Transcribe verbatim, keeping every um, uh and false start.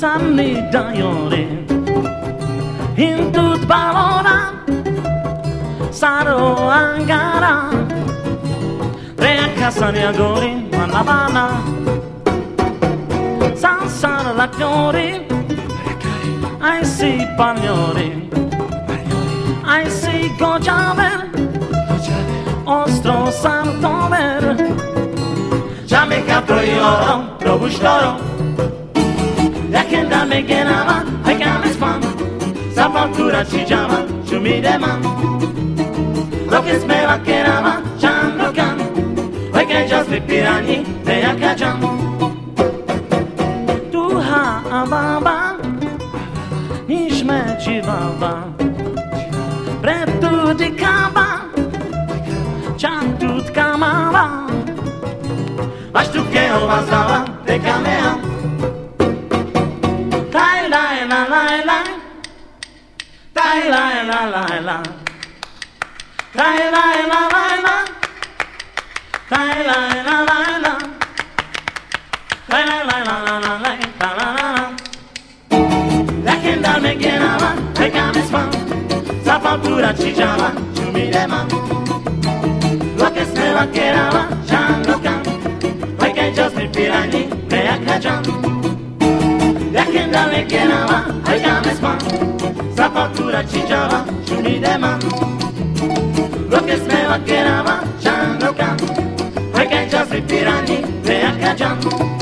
Sanni dajori in tut balona Saro angara Rea casa ni agori Manavana Sansara la fiori I see pagnori I see gojaver Ostro santover Jamaica proioro Robustoro Yakenda megenava I can respond Zapatura ci chiama Ciumidema Lo che smeva che rava Chandokan Why can't just be pirani Te akajam Tu ha ababa Nishme chivava Pretu di kaba Chantut kamava Až tu che ho vazava Te kamea Tai lai la lai lai Tai lai la lai la Tai lai la lai la Tai lai la lai la Tai lai la la la la la la la la La che da me chiamava E che mi spa Zapatura ci chiama Ciumidema Lo che smeva che rava Chandokan Why can't just be pirani Te akajam Yakin da me kenava, I can respond. Zapatura chichava, Ciumidema. Lo che smeva kenava, Chandokan. I can't just be pirani, te akajam.